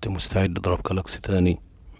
انت مستعد اضرب كلاكس تاني؟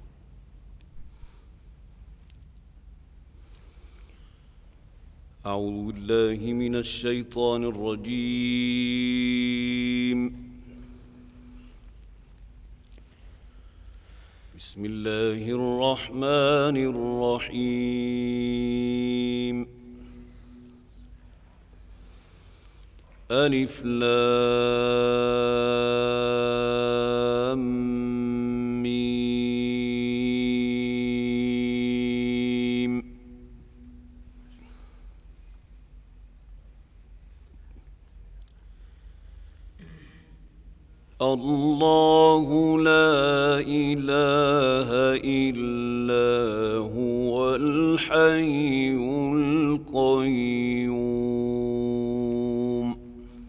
أعوذ بالله من الشيطان الرجيم. بسم الله الرحمن الرحيم. ألف لام ميم. الله لا إله إلا هو الحي القيوم.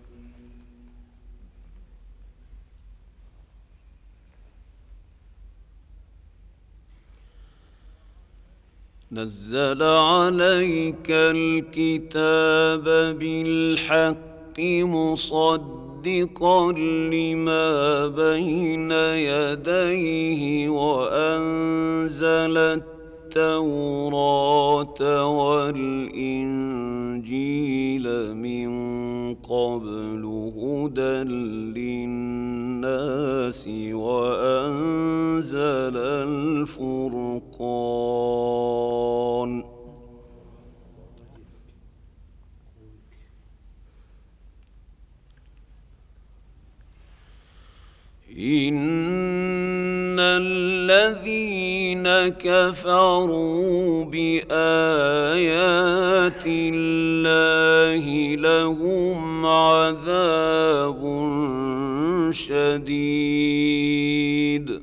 نزل عليك الكتاب بالحق مصدقا لما بين يديه وأنزل التوراة والإنجيل من قبل هدى للناس وأنزل الفرقان. إن الذين كفروا بآيات الله لهم عذاب شديد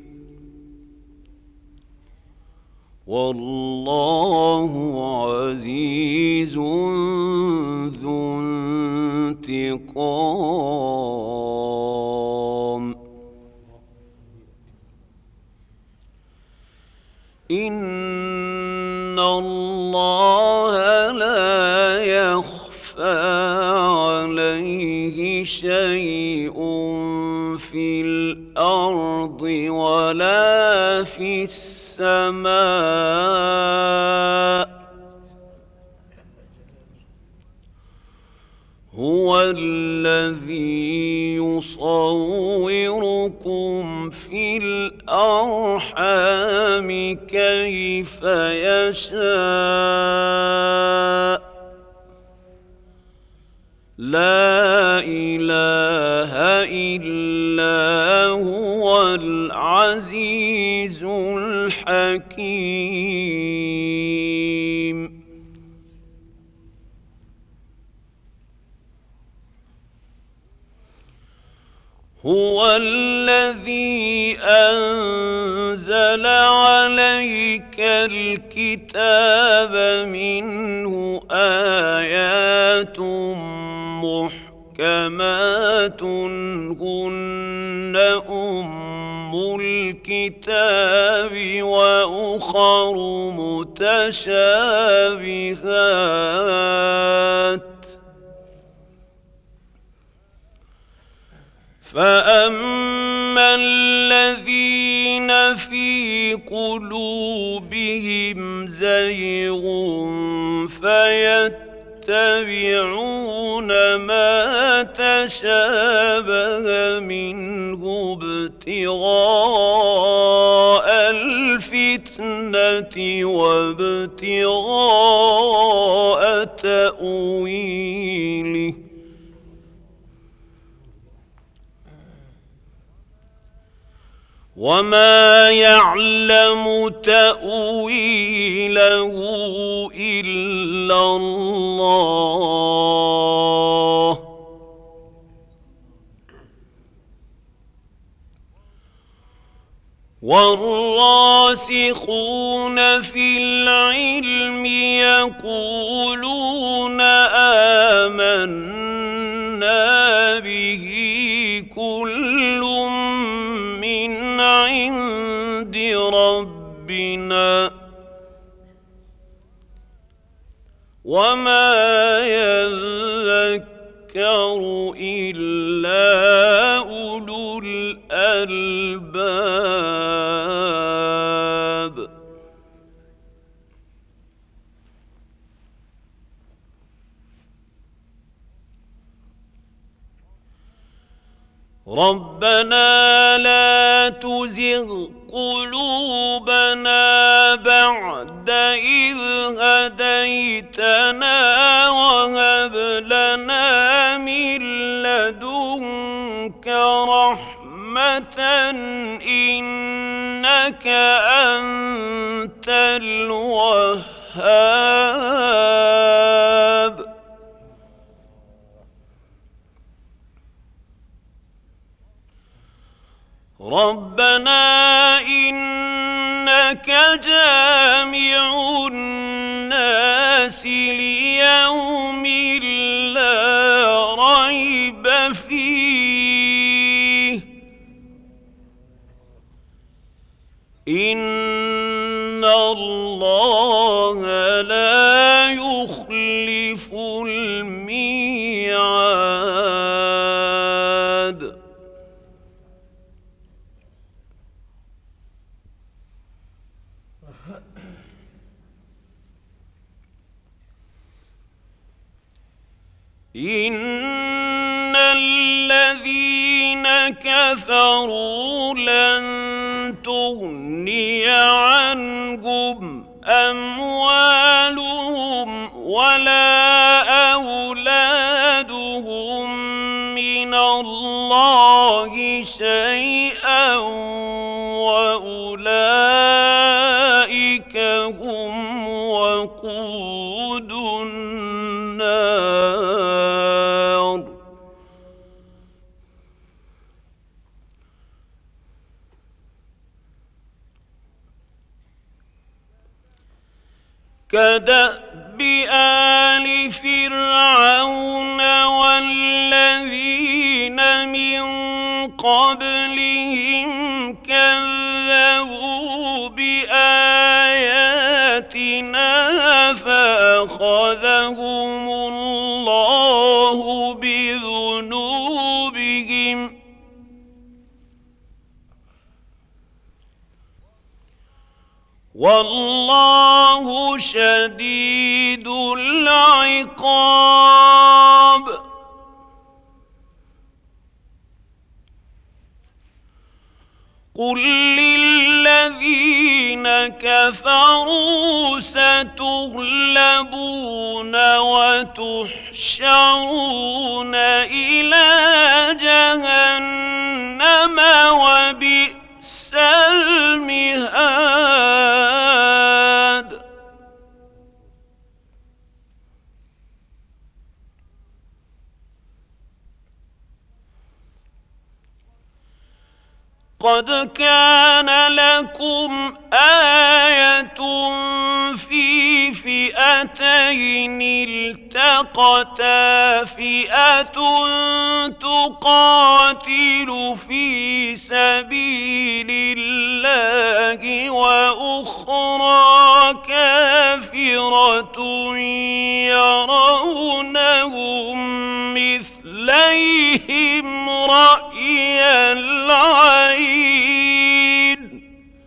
والله عزيز ذو انتقام. إن الله لا يخفى عليه شيء في الأرض ولا في السماء. هو الذي يصوركم في الأرحام كيف يشاء. لا إله إلا هو العزيز الحكيم. هو الذي أنزل عليك الكتاب منه آيات محكمات هن أم الكتاب وأخر متشابهات. فأما الذين في قلوبهم زيغ فيتبعون ما تشابه منه ابتغاء الفتنة وابتغاء تأويله. وما يعلم تأويله إلا الله. والراسخون في العلم يقولون آمنا به كل من عند ربنا وما يذكر يذكر إلا أولو الألباب. ربنا لا تزغ قلوبنا بعد إذ هديتنا وهب لنا من لدنك رحمة إنك أنت الوهاب. ربنا إنك جامع الناس ليوم لا ريب فيه إن الله لا يخلف الميعاد. إن الذين كفروا لن تغني عنهم أموالهم ولا أولادهم من الله شيئا وأولئك هم وقود النار. كدأب آل فرعون والذين من قبلهم كذبوا بآياتنا فأخذهم الله بذنوبهم والله شديد العقاب. قل للذين كفروا ستغلبون وتحشرون إلى جهنم وبئس المهاد. قد كان لكم آية في فئتين التقتا فئة تقاتل في سبيل الله وأخرى كافرة يرونهم مثليهم رأي العين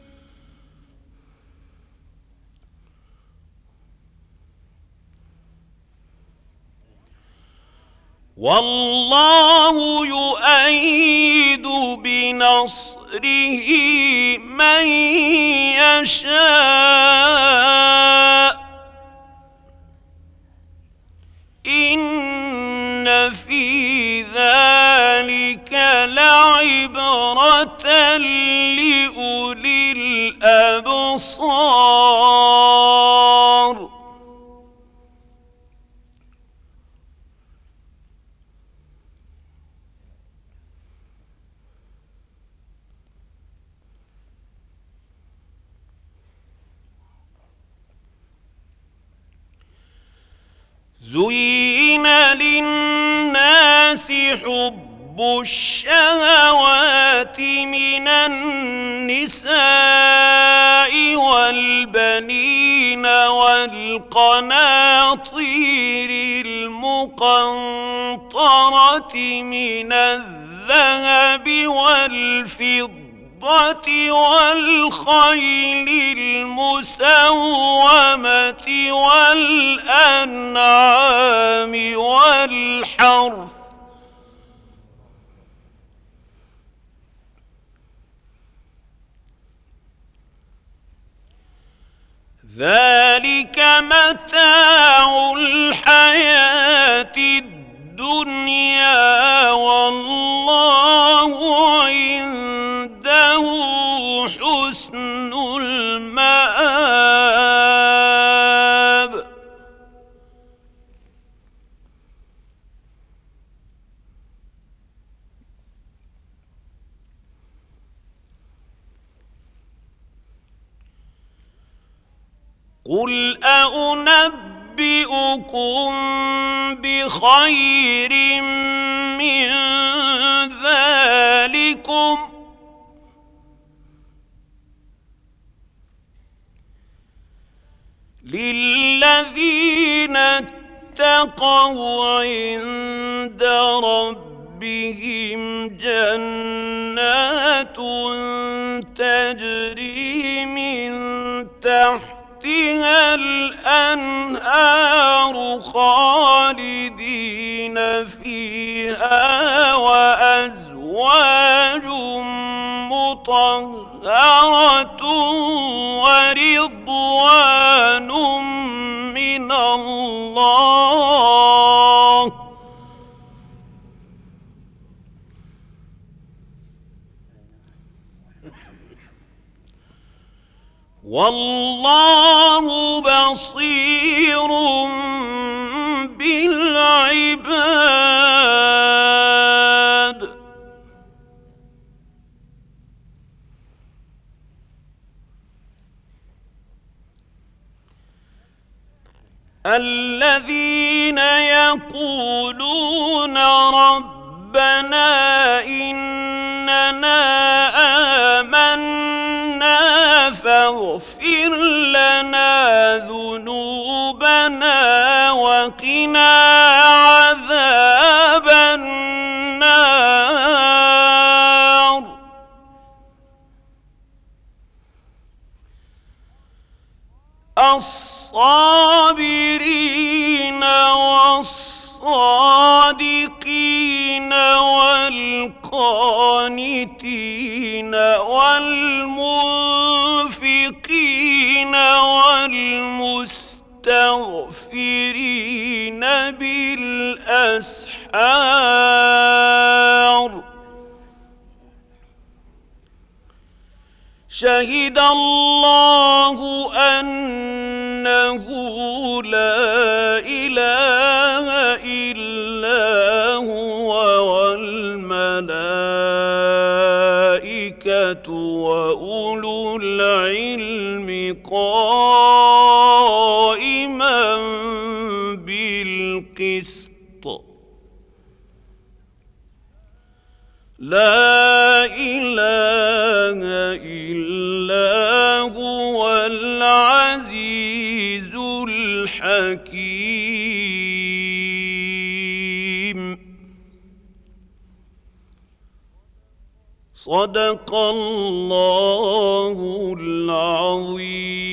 والله يؤيد بنصره من يشاء إن في ذلك لعبرة لأولي الأبصار. زين للناس حب الشهوات من النساء والبنين والقناطير المقنطرة المقنطرة من الذهب والفضة والخيل المسومة والأنعام والحرث ذلك متاع الحياة الدنيا والله عنده حسن المآب. قل أنبئكم بخير من ذلكم للذين اتقوا عند ربهم جنات تجري من تحتها الأنهار خالدين فيها وأزواج مطهرة ورضوان من الله والله بصير بالعباد. الذين يقولون ربنا إننا آمنا فاغفر لنا ذنوبنا وقنا عذاب النار. الصابرين والصادقين والقانتين والمنفقين والمستغفرين بالأسحار. شهد الله أنه لا إله إلا هو والملائكة وأولو العلم قائما بالقسط. لا إله إلا هو العزيز الحكيم. صدق الله العظيم.